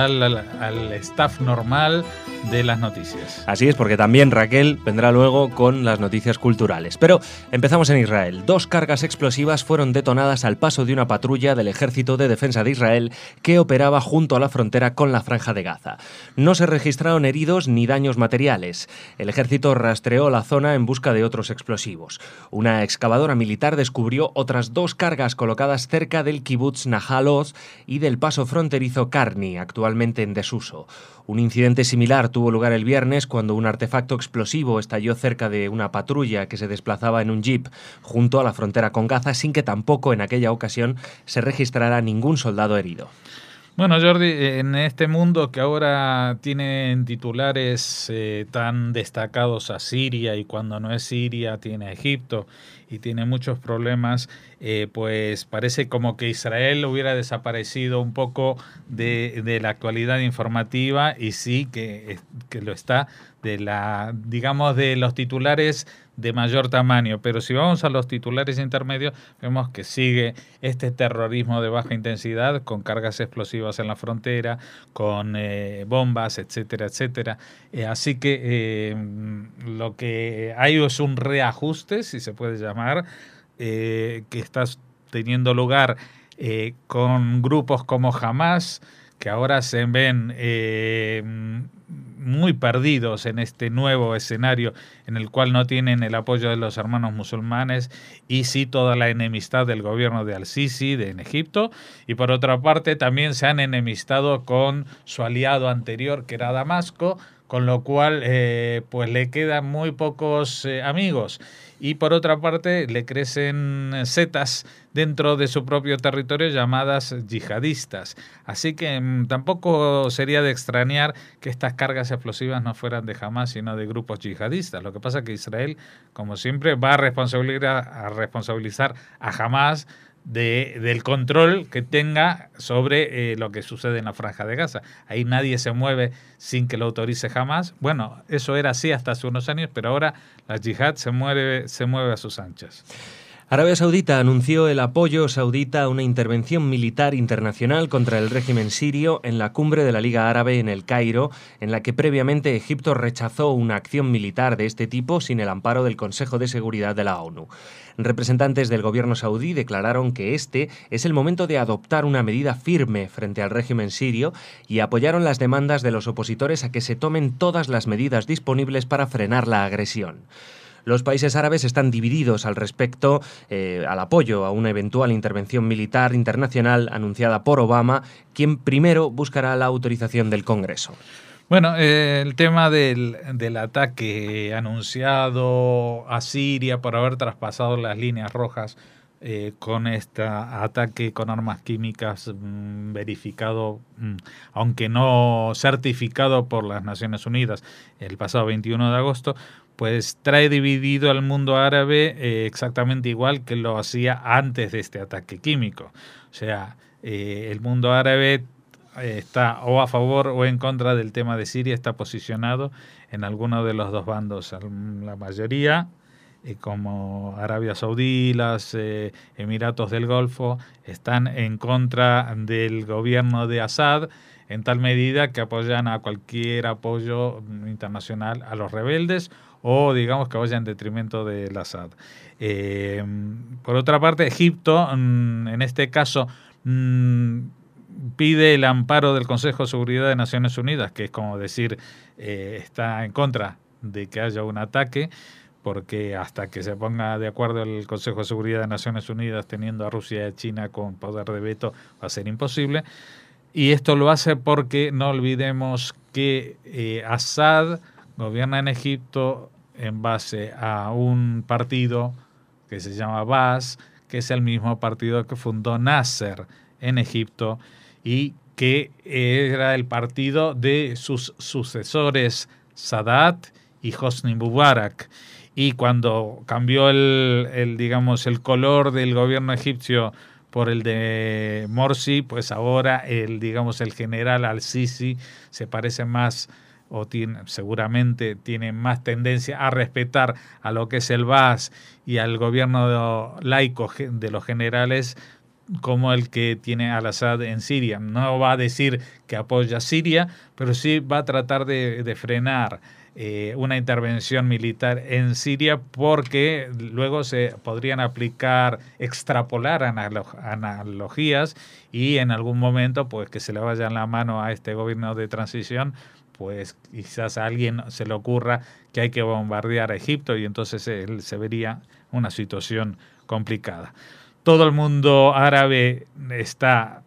al staff normal de las noticias. Así es, porque también Raquel vendrá luego con las noticias culturales. Pero empezamos en Israel. 2 cargas explosivas fueron detonadas al paso de una patrulla del Ejército de Defensa de Israel que operaba junto a la frontera con la Franja de Gaza. No se registraron heridos ni daños materiales. El ejército rastreó la zona en busca de otros explosivos. Una excavadora militar descubrió otras 2 cargas colocadas cerca del kibutz Nahal Oz y del paso fronterizo Karni, actualmente en desuso. Un incidente similar tuvo lugar el viernes cuando un artefacto explosivo estalló cerca de una patrulla que se desplazaba en un jeep junto a la frontera con Gaza, sin que tampoco en aquella ocasión se registrara ningún soldado herido. Bueno, Jordi, en este mundo que ahora tiene titulares tan destacados a Siria, y cuando no es Siria tiene a Egipto y tiene muchos problemas, pues parece como que Israel hubiera desaparecido un poco de la actualidad informativa, y sí que lo está de los titulares de mayor tamaño. Pero si vamos a los titulares intermedios, vemos que sigue este terrorismo de baja intensidad con cargas explosivas en la frontera, con bombas, etcétera, etcétera. Así que lo que hay es un reajuste, si se puede llamar, que está teniendo lugar con grupos como Hamas, que ahora se ven muy perdidos en este nuevo escenario en el cual no tienen el apoyo de los hermanos musulmanes y sí toda la enemistad del gobierno de Al-Sisi en Egipto, y por otra parte también se han enemistado con su aliado anterior, que era Damasco, con lo cual pues le quedan muy pocos amigos. Y por otra parte le crecen setas dentro de su propio territorio llamadas yihadistas. Así que tampoco sería de extrañar que estas cargas explosivas no fueran de Hamás, sino de grupos yihadistas. Lo que pasa es que Israel, como siempre, va a responsabilizar a Hamás del control que tenga sobre lo que sucede en la Franja de Gaza. Ahí nadie se mueve sin que lo autorice Hamás. Bueno, eso era así hasta hace unos años, pero ahora la yihad se mueve a sus anchas. Arabia Saudita anunció el apoyo saudita a una intervención militar internacional contra el régimen sirio en la cumbre de la Liga Árabe en El Cairo, en la que previamente Egipto rechazó una acción militar de este tipo sin el amparo del Consejo de Seguridad de la ONU. Representantes del gobierno saudí declararon que este es el momento de adoptar una medida firme frente al régimen sirio y apoyaron las demandas de los opositores a que se tomen todas las medidas disponibles para frenar la agresión. Los países árabes están divididos al respecto al apoyo a una eventual intervención militar internacional anunciada por Obama, quien primero buscará la autorización del Congreso. Bueno, el tema del ataque anunciado a Siria por haber traspasado las líneas rojas con este ataque con armas químicas verificado, aunque no certificado por las Naciones Unidas el pasado 21 de agosto, pues trae dividido al mundo árabe exactamente igual que lo hacía antes de este ataque químico. O sea, el mundo árabe está o a favor o en contra del tema de Siria, está posicionado en alguno de los dos bandos. La mayoría, como Arabia Saudí, los Emiratos del Golfo, están en contra del gobierno de Assad, en tal medida que apoyan a cualquier apoyo internacional a los rebeldes o digamos que vaya en detrimento del Assad. Por otra parte, Egipto, en este caso, pide el amparo del Consejo de Seguridad de Naciones Unidas, que es como decir, está en contra de que haya un ataque, porque hasta que se ponga de acuerdo el Consejo de Seguridad de Naciones Unidas, teniendo a Rusia y a China con poder de veto, va a ser imposible. Y esto lo hace porque no olvidemos que Assad gobierna en Egipto en base a un partido que se llama Baas, que es el mismo partido que fundó Nasser en Egipto y que era el partido de sus sucesores Sadat y Hosni Mubarak. Y cuando cambió el color del gobierno egipcio por el de Morsi, pues ahora el general al-Sisi se parece más o seguramente tiene más tendencia a respetar a lo que es el Baas y al gobierno laico de los generales como el que tiene al-Assad en Siria. No va a decir que apoya a Siria, pero sí va a tratar de frenar una intervención militar en Siria, porque luego se podrían extrapolar analogías y en algún momento pues que se le vaya la mano a este gobierno de transición, pues quizás a alguien se le ocurra que hay que bombardear a Egipto y entonces se vería una situación complicada. Todo el mundo árabe está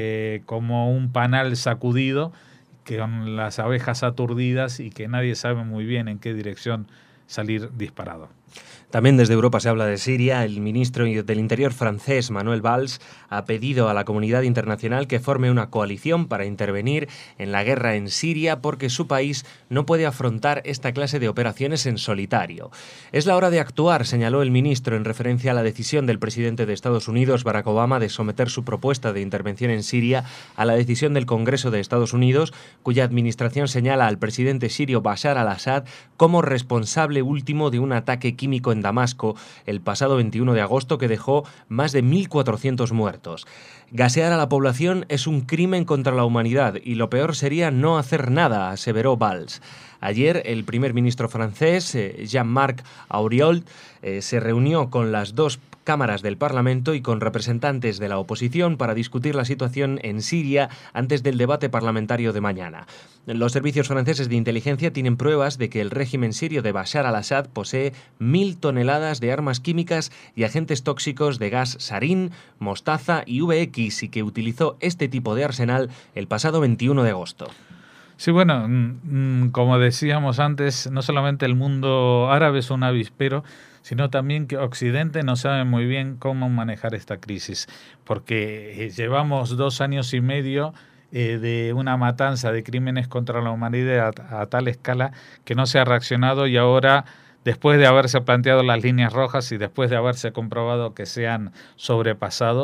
como un panal sacudido, con las abejas aturdidas y que nadie sabe muy bien en qué dirección salir disparado. También desde Europa se habla de Siria. El ministro del Interior francés, Manuel Valls, ha pedido a la comunidad internacional que forme una coalición para intervenir en la guerra en Siria, porque su país no puede afrontar esta clase de operaciones en solitario. Es la hora de actuar, señaló el ministro en referencia a la decisión del presidente de Estados Unidos, Barack Obama, de someter su propuesta de intervención en Siria a la decisión del Congreso de Estados Unidos, cuya administración señala al presidente sirio Bashar al-Assad como responsable último de un ataque químico en Damasco el pasado 21 de agosto que dejó más de 1.400 muertos. Gasear a la población es un crimen contra la humanidad y lo peor sería no hacer nada, aseveró Valls. Ayer el primer ministro francés, Jean-Marc Ayrault, se reunió con las dos cámaras del Parlamento y con representantes de la oposición para discutir la situación en Siria antes del debate parlamentario de mañana. Los servicios franceses de inteligencia tienen pruebas de que el régimen sirio de Bashar al-Assad posee 1.000 toneladas de armas químicas y agentes tóxicos de gas sarín, mostaza y VX y que utilizó este tipo de arsenal el pasado 21 de agosto. Sí, bueno, como decíamos antes, no solamente el mundo árabe es un avispero, sino también que Occidente no sabe muy bien cómo manejar esta crisis, porque llevamos 2 años y medio de una matanza de crímenes contra la humanidad a tal escala que no se ha reaccionado, y ahora, después de haberse planteado las líneas rojas y después de haberse comprobado que se han sobrepasado,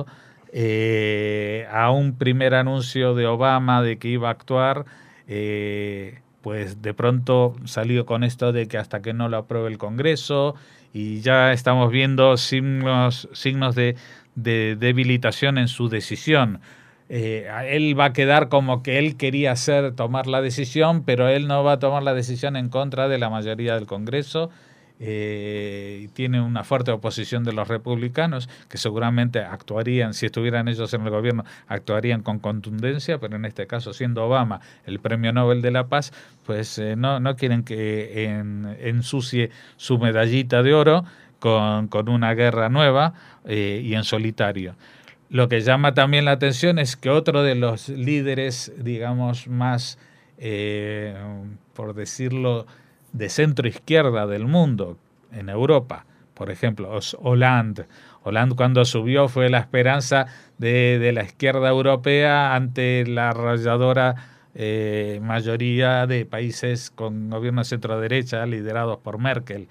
a un primer anuncio de Obama de que iba a actuar, pues de pronto salió con esto de que hasta que no lo apruebe el Congreso, y ya estamos viendo signos de debilitación en su decisión. Él va a quedar como que él quería tomar la decisión, pero él no va a tomar la decisión en contra de la mayoría del Congreso. Tiene una fuerte oposición de los republicanos, que seguramente actuarían, si estuvieran ellos en el gobierno, actuarían con contundencia, pero en este caso, siendo Obama el Premio Nobel de la Paz, pues no quieren que ensucie su medallita de oro con una guerra nueva y en solitario. Lo que llama también la atención es que otro de los líderes, digamos, más, por decirlo, de centro izquierda del mundo, en Europa, por ejemplo, Hollande. Hollande, cuando subió, fue la esperanza de la izquierda europea ante la arrolladora mayoría de países con gobiernos centro-derecha liderados por Merkel.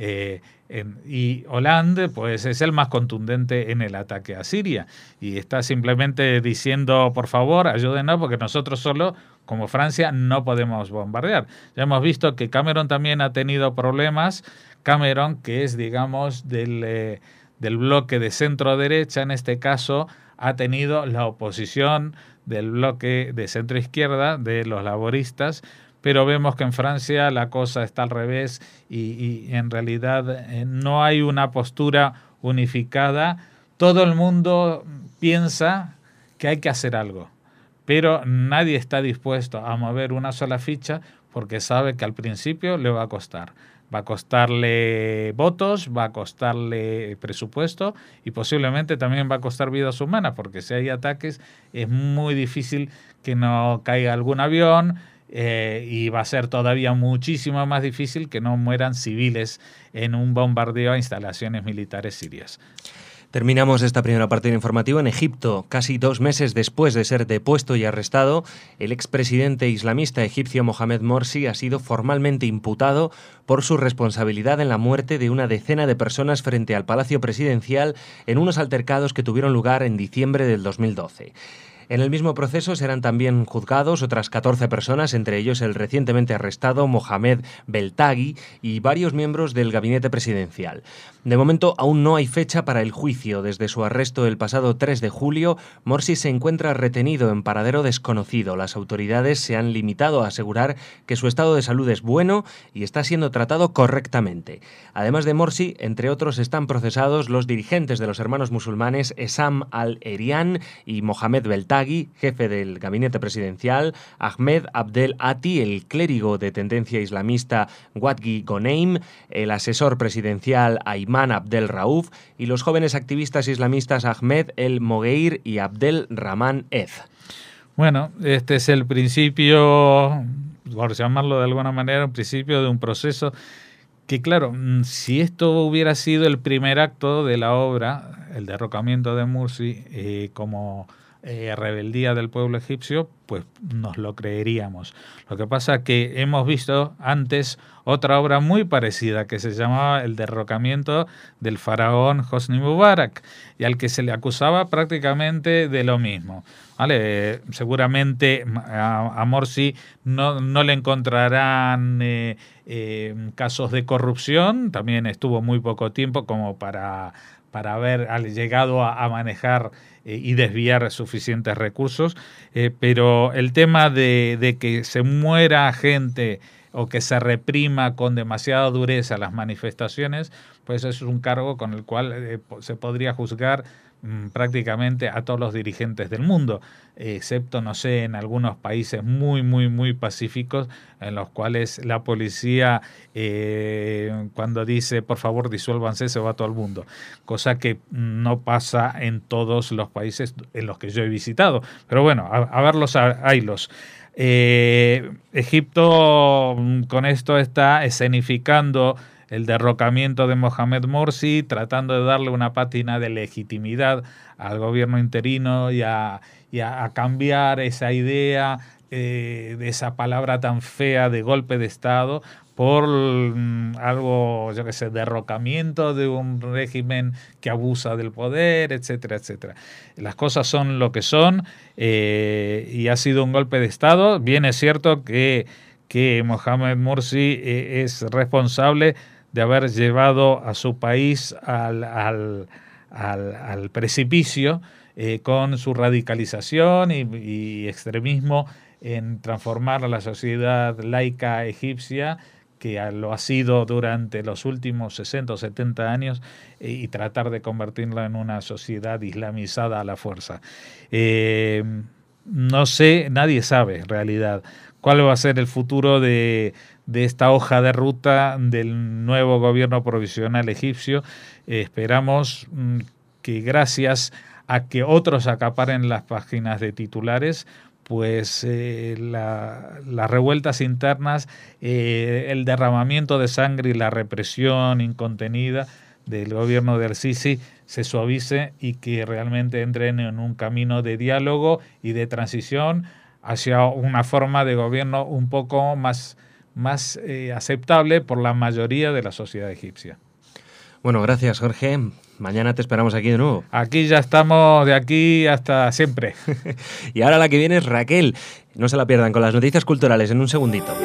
Y Hollande, pues, es el más contundente en el ataque a Siria, y está simplemente diciendo, por favor, ayúdenos, porque nosotros solo, como Francia, no podemos bombardear. Ya hemos visto que Cameron también ha tenido problemas. Cameron, que es, digamos, del bloque de centro-derecha, en este caso, ha tenido la oposición del bloque de centro-izquierda, de los laboristas, pero vemos que en Francia la cosa está al revés, y en realidad no hay una postura unificada. Todo el mundo piensa que hay que hacer algo, pero nadie está dispuesto a mover una sola ficha, porque sabe que al principio le va a costar. Va a costarle votos, va a costarle presupuesto, y posiblemente también va a costar vidas humanas, porque si hay ataques es muy difícil que no caiga algún avión, y va a ser todavía muchísimo más difícil que no mueran civiles en un bombardeo a instalaciones militares sirias. Terminamos esta primera parte del informativo en Egipto. Casi 2 meses después de ser depuesto y arrestado, el expresidente islamista egipcio Mohamed Morsi ha sido formalmente imputado por su responsabilidad en la muerte de una decena de personas frente al Palacio Presidencial en unos altercados que tuvieron lugar en diciembre del 2012. En el mismo proceso serán también juzgados otras 14 personas, entre ellos el recientemente arrestado Mohamed Beltagui y varios miembros del gabinete presidencial. De momento aún no hay fecha para el juicio. Desde su arresto el pasado 3 de julio, Morsi se encuentra retenido en paradero desconocido. Las autoridades se han limitado a asegurar que su estado de salud es bueno y está siendo tratado correctamente. Además de Morsi, entre otros están procesados los dirigentes de los hermanos musulmanes Essam al-Erian y Mohamed Beltagui, jefe del gabinete presidencial, Ahmed Abdel Ati, el clérigo de tendencia islamista Wadgi Ghoneim, el asesor presidencial Ayman Abdel Rauf y los jóvenes activistas islamistas Ahmed El Mogeir y Abdel Rahman Ez. Bueno, este es el principio, por llamarlo de alguna manera, un principio de un proceso que, claro, si esto hubiera sido el primer acto de la obra, el derrocamiento de Morsi, como rebeldía del pueblo egipcio, pues nos lo creeríamos. Lo que pasa es que hemos visto antes otra obra muy parecida que se llamaba El derrocamiento del faraón Hosni Mubarak, y al que se le acusaba prácticamente de lo mismo. ¿Vale? Seguramente a Morsi no le encontrarán casos de corrupción. También estuvo muy poco tiempo como para haber llegado a manejar y desviar suficientes recursos, pero el tema de que se muera gente o que se reprima con demasiada dureza las manifestaciones, pues es un cargo con el cual se podría juzgar prácticamente a todos los dirigentes del mundo, excepto, no sé, en algunos países muy pacíficos, en los cuales la policía cuando dice por favor disuélvanse, se va todo el mundo, cosa que no pasa en todos los países en los que yo he visitado. Pero bueno, a verlos, haylos. Egipto con esto está escenificando el derrocamiento de Mohamed Morsi, tratando de darle una pátina de legitimidad al gobierno interino y a cambiar esa idea de esa palabra tan fea de golpe de Estado por algo, yo qué sé, derrocamiento de un régimen que abusa del poder, etcétera, etcétera. Las cosas son lo que son y ha sido un golpe de Estado. Bien es cierto que Mohamed Morsi es responsable de haber llevado a su país al precipicio con su radicalización y extremismo en transformar a la sociedad laica egipcia, que lo ha sido durante los últimos 60 o 70 años, y tratar de convertirla en una sociedad islamizada a la fuerza. No sé, nadie sabe en realidad cuál va a ser el futuro de esta hoja de ruta del nuevo gobierno provisional egipcio. Esperamos que gracias a que otros acaparen las páginas de titulares, pues las revueltas internas, el derramamiento de sangre y la represión incontenida del gobierno de al-Sisi se suavice y que realmente entren en un camino de diálogo y de transición hacia una forma de gobierno un poco más aceptable por la mayoría de la sociedad egipcia. Bueno, gracias, Jorge. Mañana te esperamos aquí de nuevo. Aquí ya estamos, de aquí hasta siempre. Y ahora la que viene es Raquel. No se la pierdan con las noticias culturales en un segundito.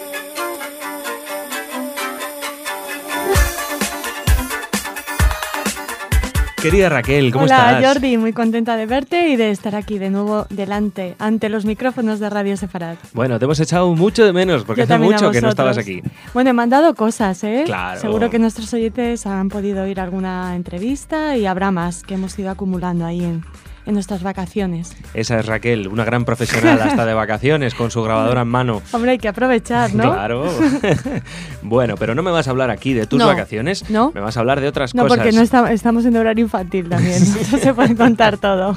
Querida Raquel, ¿cómo estás? Hola Jordi, muy contenta de verte y de estar aquí de nuevo ante los micrófonos de Radio Sefarad. Bueno, te hemos echado mucho de menos porque hace mucho que no estabas aquí. Bueno, he mandado cosas, ¿eh? Claro. Seguro que nuestros oyentes han podido oír alguna entrevista y habrá más que hemos ido acumulando ahí en nuestras vacaciones. Esa es Raquel, una gran profesional hasta de vacaciones, con su grabadora en mano. Hombre, hay que aprovechar, ¿no? Claro. Bueno, pero no me vas a hablar aquí de tus vacaciones, ¿no? Me vas a hablar de otras cosas. No, porque no estamos en horario infantil también, no se puede contar todo.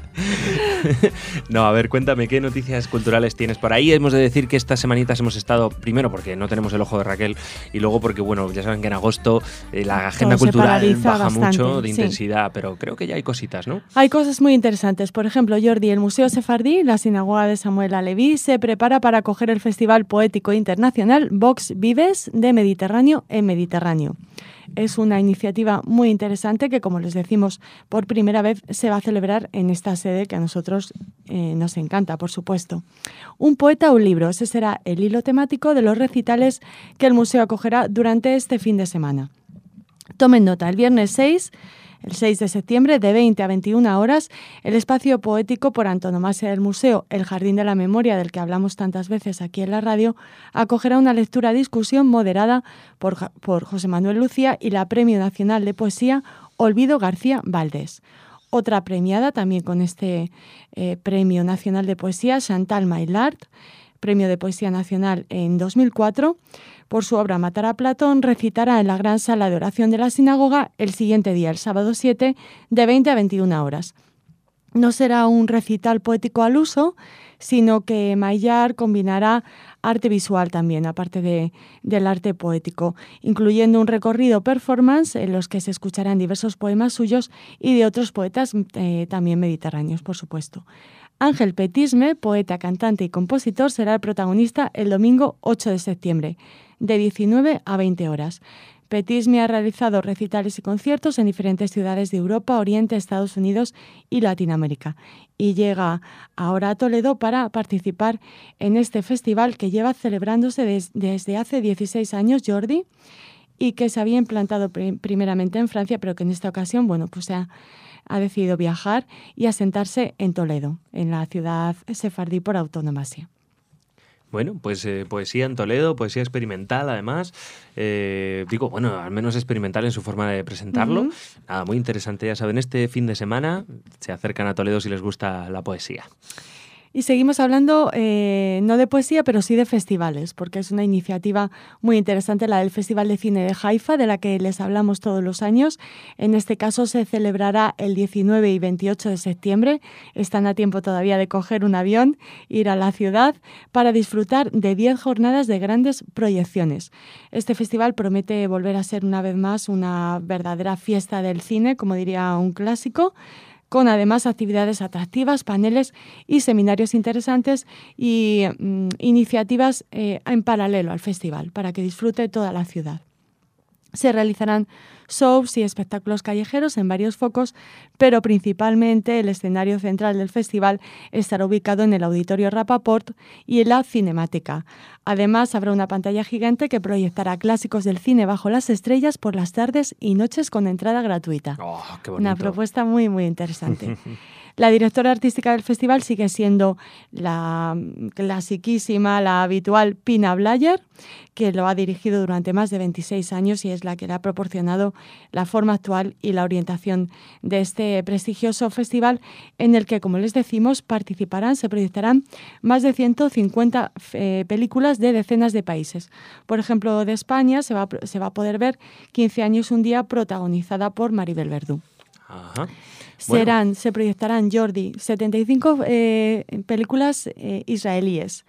No, a ver, cuéntame, ¿qué noticias culturales tienes por ahí? Hemos de decir que estas semanitas hemos estado, primero porque no tenemos el ojo de Raquel, y luego porque, bueno, ya saben que en agosto la agenda cultural baja mucho de intensidad, pero creo que ya hay cositas, ¿no? Hay cosas muy interesantes. Por ejemplo, Jordi, el Museo Sefardí, la Sinagoga de Samuel Aleví, se prepara para acoger el Festival Poético Internacional Vox Vives de Mediterráneo en Mediterráneo. Es una iniciativa muy interesante que, como les decimos, por primera vez se va a celebrar en esta sede que a nosotros nos encanta, por supuesto. Un poeta, un libro. Ese será el hilo temático de los recitales que el museo acogerá durante este fin de semana. Tomen nota, el viernes 6 de septiembre, de 20 a 21 horas, el espacio poético por antonomasia del museo, el Jardín de la Memoria, del que hablamos tantas veces aquí en la radio, acogerá una lectura-discusión moderada por José Manuel Lucía y la Premio Nacional de Poesía Olvido García Valdés. Otra premiada también con este Premio Nacional de Poesía, Chantal Maillard, Premio de Poesía Nacional en 2004, por su obra Matar a Platón, recitará en la gran sala de oración de la sinagoga el siguiente día, el sábado 7, de 20 a 21 horas. No será un recital poético al uso, sino que Maillard combinará arte visual también, aparte del arte poético, incluyendo un recorrido performance en los que se escucharán diversos poemas suyos y de otros poetas también mediterráneos, por supuesto. Ángel Petisme, poeta, cantante y compositor, será el protagonista el domingo 8 de septiembre, de 19 a 20 horas. Petisme ha realizado recitales y conciertos en diferentes ciudades de Europa, Oriente, Estados Unidos y Latinoamérica. Y llega ahora a Toledo para participar en este festival que lleva celebrándose desde hace 16 años, Jordi, y que se había implantado primeramente en Francia, pero que en esta ocasión, bueno, pues ha decidido viajar y asentarse en Toledo, en la ciudad sefardí por antonomasia. Bueno, pues poesía en Toledo, poesía experimental además, bueno, al menos experimental en su forma de presentarlo. Uh-huh. Nada, muy interesante, ya saben, este fin de semana se acercan a Toledo si les gusta la poesía. Y seguimos hablando no de poesía, pero sí de festivales, porque es una iniciativa muy interesante, la del Festival de Cine de Haifa, de la que les hablamos todos los años. En este caso se celebrará el 19 y 28 de septiembre. Están a tiempo todavía de coger un avión, ir a la ciudad para disfrutar de 10 jornadas de grandes proyecciones. Este festival promete volver a ser una vez más una verdadera fiesta del cine, como diría un clásico, con además actividades atractivas, paneles y seminarios interesantes y iniciativas en paralelo al festival para que disfrute toda la ciudad. Se realizarán shows y espectáculos callejeros en varios focos, pero principalmente el escenario central del festival estará ubicado en el Auditorio Rapaport y en la Cinemática. Además, habrá una pantalla gigante que proyectará clásicos del cine bajo las estrellas por las tardes y noches con entrada gratuita. ¡Oh, qué bonito! Una propuesta muy, muy interesante. La directora artística del festival sigue siendo la clasiquísima, la habitual Pina Blayer, que lo ha dirigido durante más de 26 años y es la que le ha proporcionado la forma actual y la orientación de este prestigioso festival en el que, como les decimos, se proyectarán más de 150 películas de decenas de países. Por ejemplo, de España se va a poder ver 15 años un día, protagonizada por Maribel Verdú. Ajá. Se proyectarán, Jordi, 75 películas israelíes.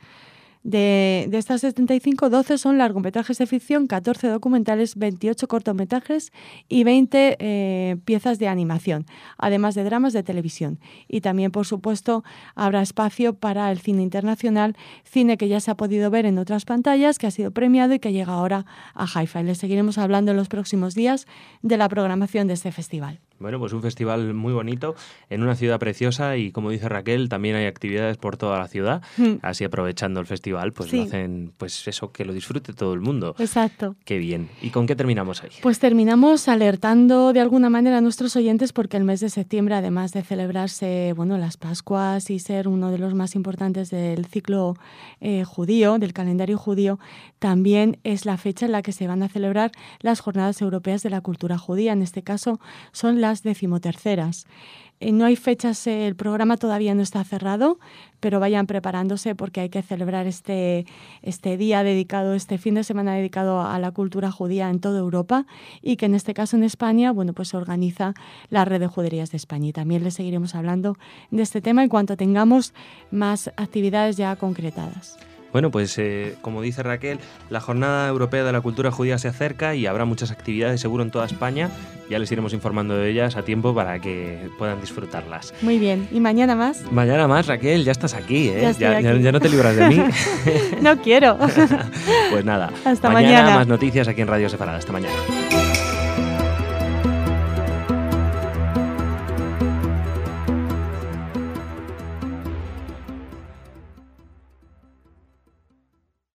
De estas 75, 12 son largometrajes de ficción, 14 documentales, 28 cortometrajes y 20 piezas de animación, además de dramas de televisión. Y también, por supuesto, habrá espacio para el cine internacional, cine que ya se ha podido ver en otras pantallas, que ha sido premiado y que llega ahora a Haifa. Y les seguiremos hablando en los próximos días de la programación de este festival. Bueno, pues un festival muy bonito en una ciudad preciosa y, como dice Raquel, también hay actividades por toda la ciudad. Así, aprovechando el festival, pues sí, lo hacen, pues eso, que lo disfrute todo el mundo. Exacto. Qué bien. ¿Y con qué terminamos ahí? Pues terminamos alertando de alguna manera a nuestros oyentes porque el mes de septiembre, además de celebrarse, las Pascuas y ser uno de los más importantes del ciclo judío, del calendario judío, también es la fecha en la que se van a celebrar las Jornadas Europeas de la Cultura Judía. En este caso son las 13ª. No hay fechas, el programa todavía no está cerrado, pero vayan preparándose porque hay que celebrar este día dedicado, este fin de semana dedicado a la cultura judía en toda Europa y que en este caso en España, pues se organiza la Red de Juderías de España. Y también les seguiremos hablando de este tema en cuanto tengamos más actividades ya concretadas. Bueno, pues como dice Raquel, la Jornada Europea de la Cultura Judía se acerca y habrá muchas actividades seguro en toda España. Ya les iremos informando de ellas a tiempo para que puedan disfrutarlas. Muy bien. ¿Y mañana más? Mañana más, Raquel, ya estás aquí, ¿eh? Ya no te libras de mí. No quiero. Pues nada. Hasta mañana. Más noticias aquí en Radio Sefarad. Hasta mañana.